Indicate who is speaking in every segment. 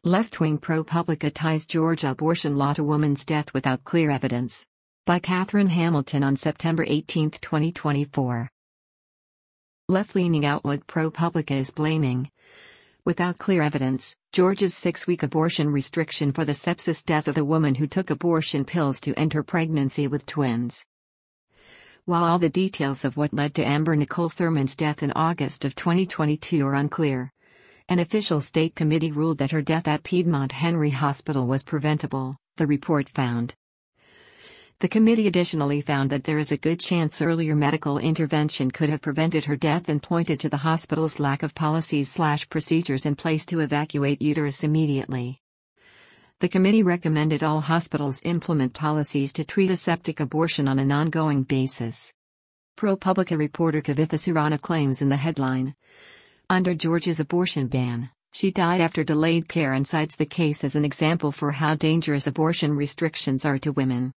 Speaker 1: Left-wing ProPublica ties Georgia abortion law to woman's death without clear evidence. By Catherine Hamilton on September 18, 2024. Left-leaning outlet ProPublica is blaming, without clear evidence, Georgia's 6-week abortion restriction for the sepsis death of a woman who took abortion pills to end her pregnancy with twins. While all the details of what led to Amber Nicole Thurman's death in August of 2022 are unclear, an official state committee ruled that her death at Piedmont Henry Hospital was preventable, the report found. The committee additionally found that there is a good chance earlier medical intervention could have prevented her death and pointed to the hospital's lack of policies/procedures in place to evacuate uterus immediately. The committee recommended all hospitals implement policies to treat aseptic abortion on an ongoing basis. ProPublica reporter Kavitha Surana claims in the headline, "Under Georgia's abortion ban, she died after delayed care," and cites the case as an example for how dangerous abortion restrictions are to women.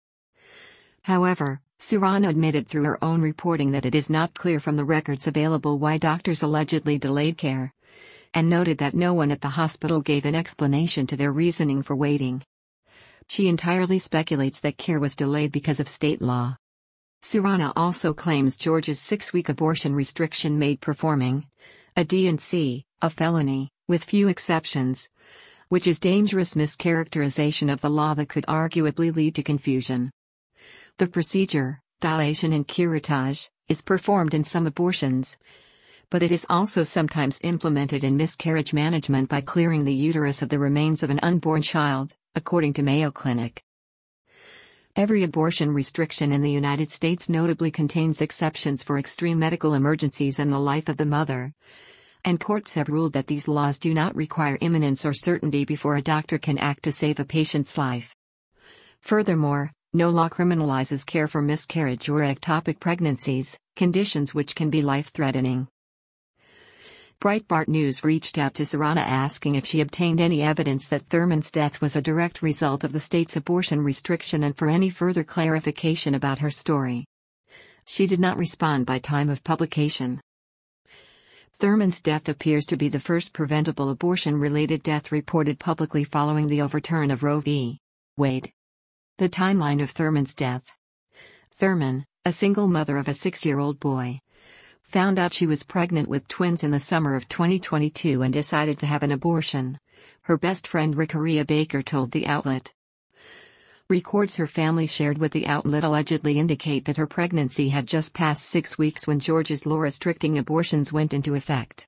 Speaker 1: However, Surana admitted through her own reporting that it is not clear from the records available why doctors allegedly delayed care, and noted that no one at the hospital gave an explanation to their reasoning for waiting. She entirely speculates that care was delayed because of state law. Surana also claims Georgia's 6-week abortion restriction made performing a D&C a felony, with few exceptions, which is dangerous mischaracterization of the law that could arguably lead to confusion. The procedure, dilation and curettage, is performed in some abortions, but it is also sometimes implemented in miscarriage management by clearing the uterus of the remains of an unborn child, according to Mayo Clinic. Every abortion restriction in the United States notably contains exceptions for extreme medical emergencies and the life of the mother, and courts have ruled that these laws do not require imminence or certainty before a doctor can act to save a patient's life. Furthermore, no law criminalizes care for miscarriage or ectopic pregnancies, conditions which can be life-threatening. Breitbart News reached out to Surana asking if she obtained any evidence that Thurman's death was a direct result of the state's abortion restriction and for any further clarification about her story. She did not respond by time of publication. Thurman's death appears to be the first preventable abortion-related death reported publicly following the overturn of Roe v. Wade. The timeline of Thurman's death. Thurman, a single mother of a 6-year-old boy, found out she was pregnant with twins in the summer of 2022 and decided to have an abortion, her best friend Rickaria Baker told the outlet. Records her family shared with the outlet allegedly indicate that her pregnancy had just passed 6 weeks when Georgia's law restricting abortions went into effect.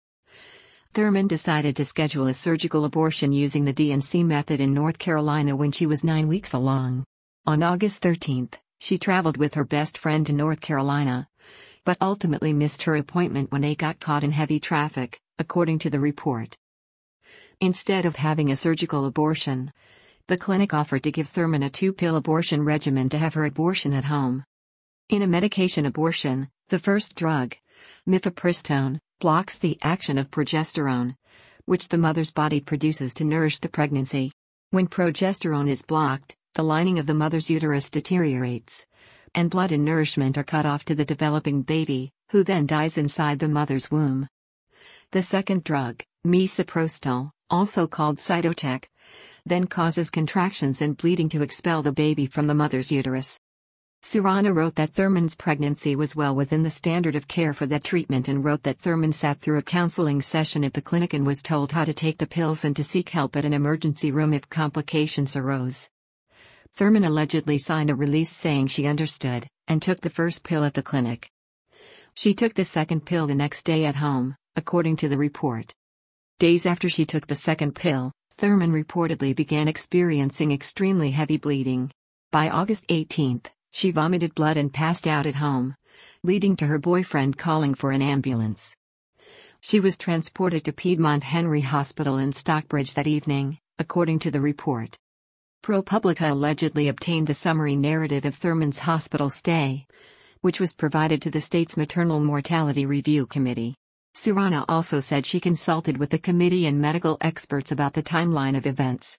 Speaker 1: Thurman decided to schedule a surgical abortion using the D&C method in North Carolina when she was 9 weeks along. On August 13, she traveled with her best friend to North Carolina, but ultimately missed her appointment when they got caught in heavy traffic, according to the report. Instead of having a surgical abortion, the clinic offered to give Thurman a 2-pill abortion regimen to have her abortion at home. In a medication abortion, the first drug, mifepristone, blocks the action of progesterone, which the mother's body produces to nourish the pregnancy. When progesterone is blocked, the lining of the mother's uterus deteriorates, and blood and nourishment are cut off to the developing baby, who then dies inside the mother's womb. The second drug, misoprostol, also called Cytotec, then causes contractions and bleeding to expel the baby from the mother's uterus. Surana wrote that Thurman's pregnancy was well within the standard of care for that treatment and wrote that Thurman sat through a counseling session at the clinic and was told how to take the pills and to seek help at an emergency room if complications arose. Thurman allegedly signed a release saying she understood, and took the first pill at the clinic. She took the second pill the next day at home, according to the report. Days after she took the second pill, Thurman reportedly began experiencing extremely heavy bleeding. By August 18, she vomited blood and passed out at home, leading to her boyfriend calling for an ambulance. She was transported to Piedmont Henry Hospital in Stockbridge that evening, according to the report. ProPublica allegedly obtained the summary narrative of Thurman's hospital stay, which was provided to the state's Maternal Mortality Review Committee. Surana also said she consulted with the committee and medical experts about the timeline of events.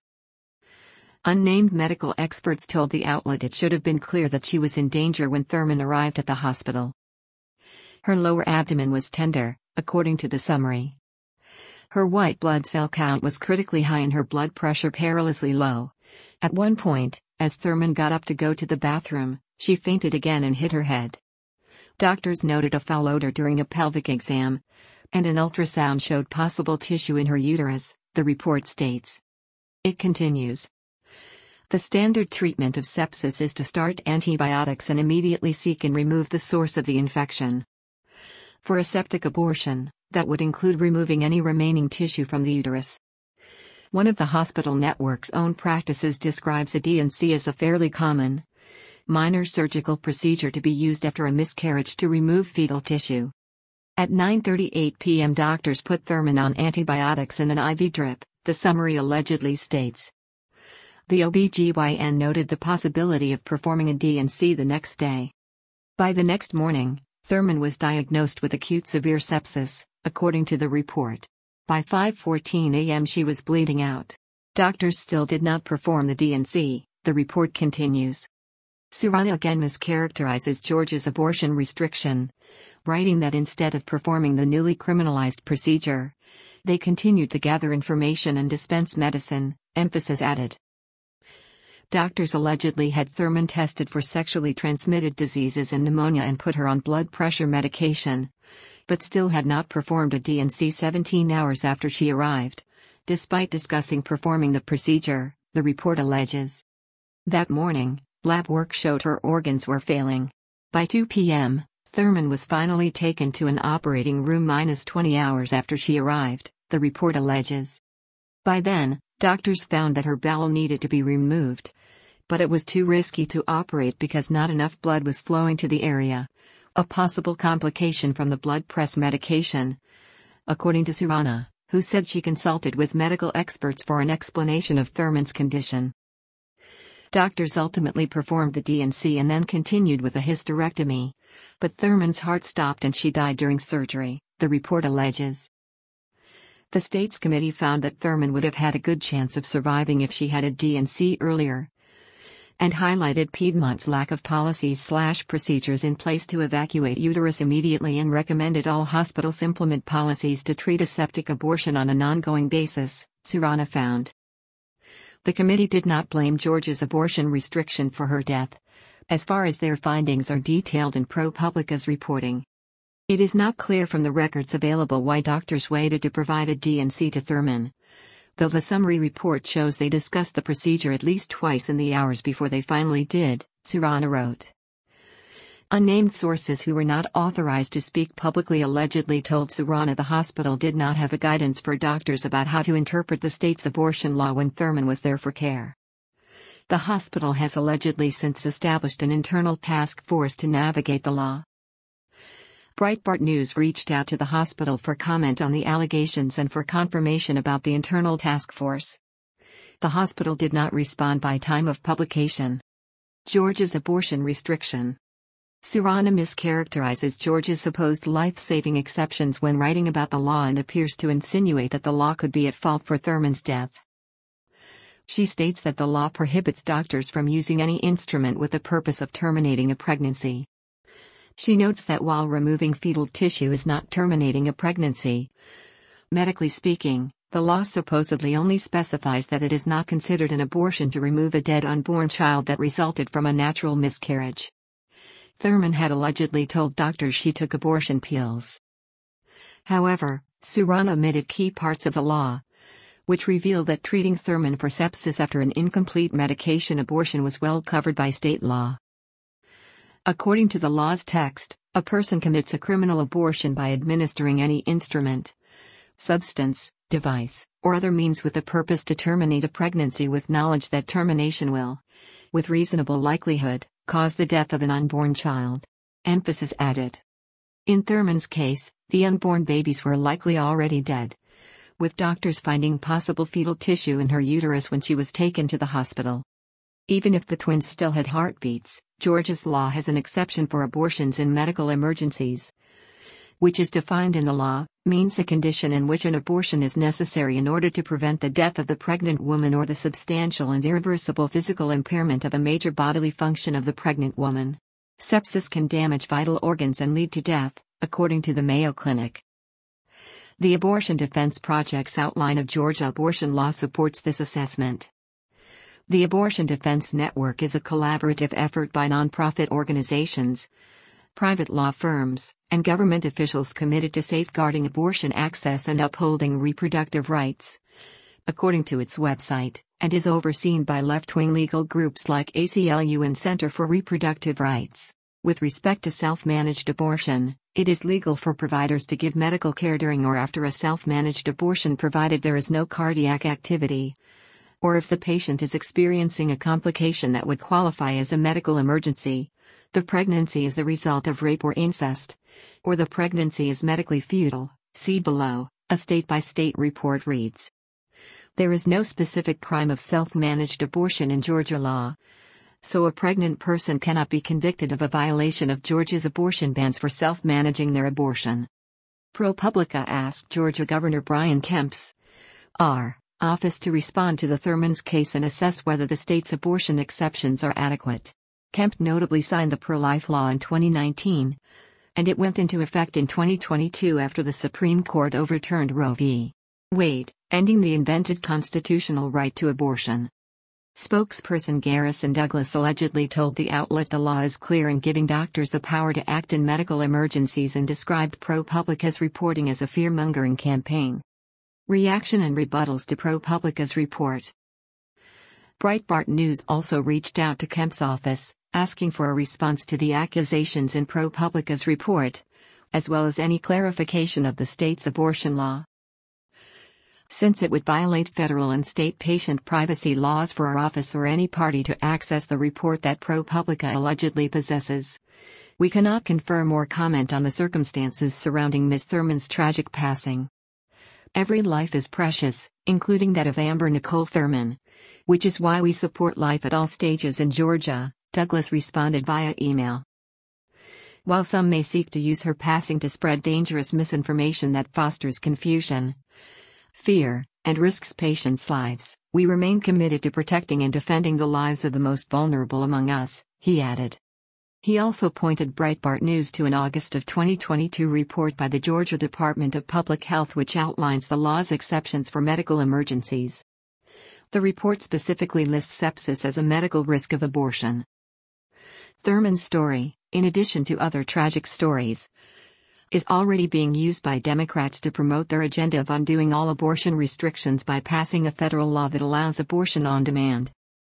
Speaker 1: Unnamed medical experts told the outlet it should have been clear that she was in danger when Thurman arrived at the hospital. Her lower abdomen was tender, according to the summary. Her white blood cell count was critically high and her blood pressure perilously low. At one point, as Thurman got up to go to the bathroom, she fainted again and hit her head. Doctors noted a foul odor during a pelvic exam, and an ultrasound showed possible tissue in her uterus, the report states. It continues. The standard treatment of sepsis is to start antibiotics and immediately seek and remove the source of the infection. For a septic abortion, that would include removing any remaining tissue from the uterus. One of the hospital network's own practices describes a D&C as a fairly common, minor surgical procedure to be used after a miscarriage to remove fetal tissue. At 9:38 p.m. doctors put Thurman on antibiotics and an IV drip, the summary allegedly states. The OB/GYN noted the possibility of performing a D&C the next day. By the next morning, Thurman was diagnosed with acute severe sepsis, according to the report. By 5:14 a.m. she was bleeding out. Doctors still did not perform the D&C, the report continues. Surana again mischaracterizes Georgia's abortion restriction, writing that instead of performing the newly criminalized procedure, they continued to gather information and dispense medicine, emphasis added. Doctors allegedly had Thurman tested for sexually transmitted diseases and pneumonia and put her on blood pressure medication, but still had not performed a D&C 17 hours after she arrived, despite discussing performing the procedure, the report alleges. That morning, lab work showed her organs were failing. By 2 p.m., Thurman was finally taken to an operating room -20 hours after she arrived, the report alleges. By then, doctors found that her bowel needed to be removed, but it was too risky to operate because not enough blood was flowing to the area, a possible complication from the blood press medication, according to Surana, who said she consulted with medical experts for an explanation of Thurman's condition. Doctors ultimately performed the D&C and then continued with a hysterectomy, but Thurman's heart stopped and she died during surgery, the report alleges. The state's committee found that Thurman would have had a good chance of surviving if she had a D&C earlier, and highlighted Piedmont's lack of policies/procedures in place to evacuate uterus immediately and recommended all hospitals implement policies to treat a septic abortion on an ongoing basis, Surana found. The committee did not blame Georgia's abortion restriction for her death, as far as their findings are detailed in ProPublica's reporting. It is not clear from the records available why doctors waited to provide a D&C to Thurman, though the summary report shows they discussed the procedure at least twice in the hours before they finally did, Surana wrote. Unnamed sources who were not authorized to speak publicly allegedly told Surana the hospital did not have a guidance for doctors about how to interpret the state's abortion law when Thurman was there for care. The hospital has allegedly since established an internal task force to navigate the law. Breitbart News reached out to the hospital for comment on the allegations and for confirmation about the internal task force. The hospital did not respond by time of publication. Georgia's abortion restriction. Surana mischaracterizes Georgia's supposed life-saving exceptions when writing about the law and appears to insinuate that the law could be at fault for Thurman's death. She states that the law prohibits doctors from using any instrument with the purpose of terminating a pregnancy. She notes that while removing fetal tissue is not terminating a pregnancy, medically speaking, the law supposedly only specifies that it is not considered an abortion to remove a dead unborn child that resulted from a natural miscarriage. Thurman had allegedly told doctors she took abortion pills. However, Surana omitted key parts of the law, which reveal that treating Thurman for sepsis after an incomplete medication abortion was well covered by state law. According to the law's text, a person commits a criminal abortion by administering any instrument, substance, device, or other means with the purpose to terminate a pregnancy with knowledge that termination will, with reasonable likelihood, cause the death of an unborn child. Emphasis added. In Thurman's case, the unborn babies were likely already dead, with doctors finding possible fetal tissue in her uterus when she was taken to the hospital. Even if the twins still had heartbeats, Georgia's law has an exception for abortions in medical emergencies, which is defined in the law, means a condition in which an abortion is necessary in order to prevent the death of the pregnant woman or the substantial and irreversible physical impairment of a major bodily function of the pregnant woman. Sepsis can damage vital organs and lead to death, according to the Mayo Clinic. The Abortion Defense Project's outline of Georgia abortion law supports this assessment. The Abortion Defense Network is a collaborative effort by nonprofit organizations, private law firms, and government officials committed to safeguarding abortion access and upholding reproductive rights, according to its website, and is overseen by left-wing legal groups like ACLU and Center for Reproductive Rights. With respect to self-managed abortion, it is legal for providers to give medical care during or after a self-managed abortion provided there is no cardiac activity, or if the patient is experiencing a complication that would qualify as a medical emergency, the pregnancy is the result of rape or incest, or the pregnancy is medically futile. See below. A state-by-state report reads. There is no specific crime of self-managed abortion in Georgia law, so a pregnant person cannot be convicted of a violation of Georgia's abortion bans for self-managing their abortion. ProPublica asked Georgia Governor Brian Kemp's office to respond to the Thurmans case and assess whether the state's abortion exceptions are adequate. Kemp notably signed the pro-life law in 2019, and it went into effect in 2022 after the Supreme Court overturned Roe v. Wade, ending the invented constitutional right to abortion. Spokesperson Garrison Douglas allegedly told the outlet the law is clear in giving doctors the power to act in medical emergencies and described ProPublica's reporting as a fear-mongering campaign. Reaction and rebuttals to ProPublica's report. Breitbart News also reached out to Kemp's office, asking for a response to the accusations in ProPublica's report, as well as any clarification of the state's abortion law. Since it would violate federal and state patient privacy laws for our office or any party to access the report that ProPublica allegedly possesses, we cannot confirm or comment on the circumstances surrounding Ms. Thurman's tragic passing. Every life is precious, including that of Amber Nicole Thurman, which is why we support life at all stages in Georgia, Douglas responded via email. While some may seek to use her passing to spread dangerous misinformation that fosters confusion, fear, and risks patients' lives, we remain committed to protecting and defending the lives of the most vulnerable among us, he added. He also pointed Breitbart News to an August of 2022 report by the Georgia Department of Public Health which outlines the law's exceptions for medical emergencies. The report specifically lists sepsis as a medical risk of abortion. Thurman's story, in addition to other tragic stories, is already being used by Democrats to promote their agenda of undoing all abortion restrictions by passing a federal law that allows abortion on demand.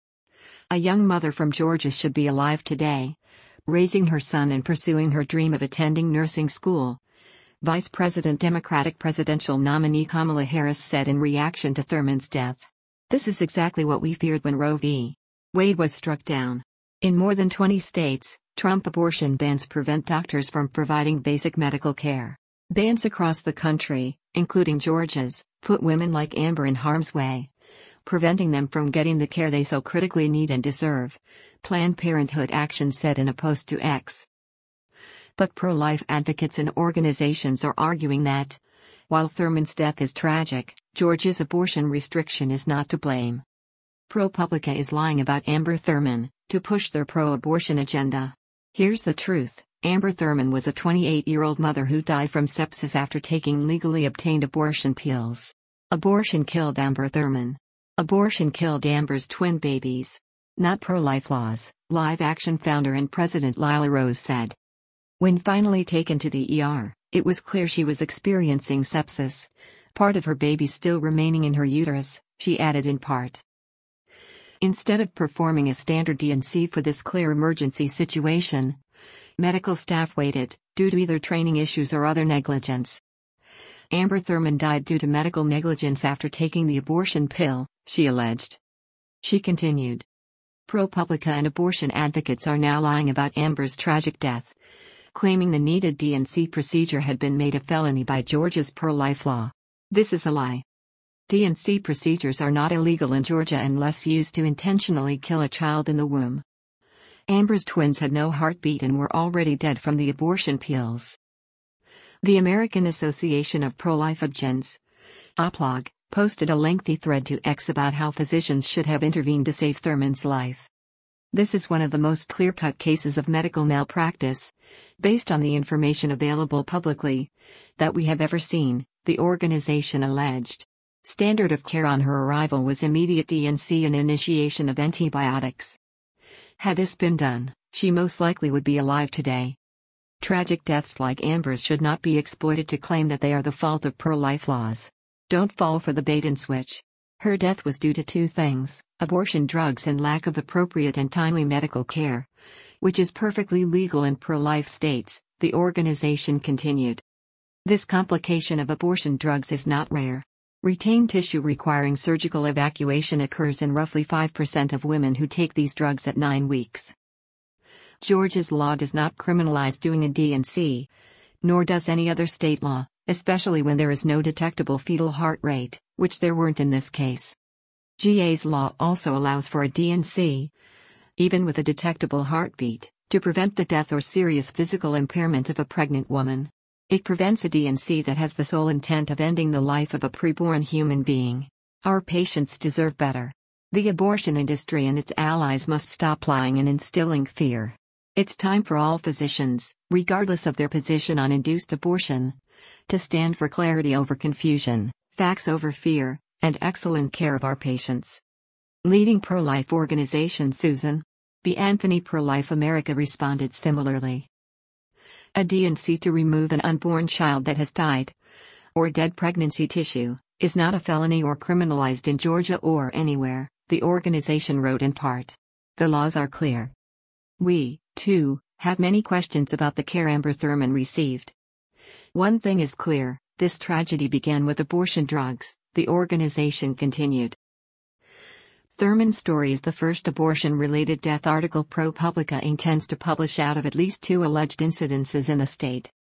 Speaker 1: A young mother from Georgia should be alive today, raising her son and pursuing her dream of attending nursing school, Vice President Democratic presidential nominee Kamala Harris said in reaction to Thurman's death. This is exactly what we feared when Roe v. Wade was struck down. In more than 20 states, Trump abortion bans prevent doctors from providing basic medical care. Bans across the country, including Georgia's, put women like Amber in harm's way, preventing them from getting the care they so critically need and deserve, Planned Parenthood Action said in a post to X. But pro-life advocates and organizations are arguing that, while Thurman's death is tragic, Georgia's abortion restriction is not to blame. ProPublica is lying about Amber Thurman, to push their pro-abortion agenda. Here's the truth. Amber Thurman was a 28-year-old mother who died from sepsis after taking legally obtained abortion pills. Abortion killed Amber Thurman. Abortion killed Amber's twin babies. Not pro-life laws, Live Action founder and president Lila Rose said. When finally taken to the ER, it was clear she was experiencing sepsis, part of her baby still remaining in her uterus, she added in part. Instead of performing a standard D&C for this clear emergency situation, medical staff waited, due to either training issues or other negligence. Amber Thurman died due to medical negligence after taking the abortion pill, she alleged. She continued. ProPublica and abortion advocates are now lying about Amber's tragic death, claiming the needed D&C procedure had been made a felony by Georgia's pro-life law. This is a lie. D&C procedures are not illegal in Georgia unless used to intentionally kill a child in the womb. Amber's twins had no heartbeat and were already dead from the abortion pills. The American Association of Pro-Life Advocates, APLOG, posted a lengthy thread to X about how physicians should have intervened to save Thurman's life. This is one of the most clear-cut cases of medical malpractice, based on the information available publicly, that we have ever seen, the organization alleged. Standard of care on her arrival was immediate D&C and initiation of antibiotics. Had this been done, she most likely would be alive today. Tragic deaths like Amber's should not be exploited to claim that they are the fault of pro-life laws. Don't fall for the bait and switch. Her death was due to two things: abortion drugs and lack of appropriate and timely medical care, which is perfectly legal in pro-life states, the organization continued. This complication of abortion drugs is not rare. Retained tissue requiring surgical evacuation occurs in roughly 5% of women who take these drugs at 9 weeks. Georgia's law does not criminalize doing a D&C, nor does any other state law, especially when there is no detectable fetal heart rate, which there weren't in this case. GA's law also allows for a D&C, even with a detectable heartbeat, to prevent the death or serious physical impairment of a pregnant woman. It prevents a D&C that has the sole intent of ending the life of a preborn human being. Our patients deserve better. The abortion industry and its allies must stop lying and instilling fear. It's time for all physicians, regardless of their position on induced abortion, to stand for clarity over confusion, facts over fear, and excellent care of our patients. Leading pro-life organization Susan B. Anthony Pro-Life America responded similarly. A D&C to remove an unborn child that has died, or dead pregnancy tissue, is not a felony or criminalized in Georgia or anywhere, the organization wrote in part. The laws are clear. We, too, have many questions about the care Amber Thurman received. One thing is clear: this tragedy began with abortion drugs, the organization continued. Thurman's story is the first abortion-related death article ProPublica intends to publish out of at least 2 alleged incidences in the state.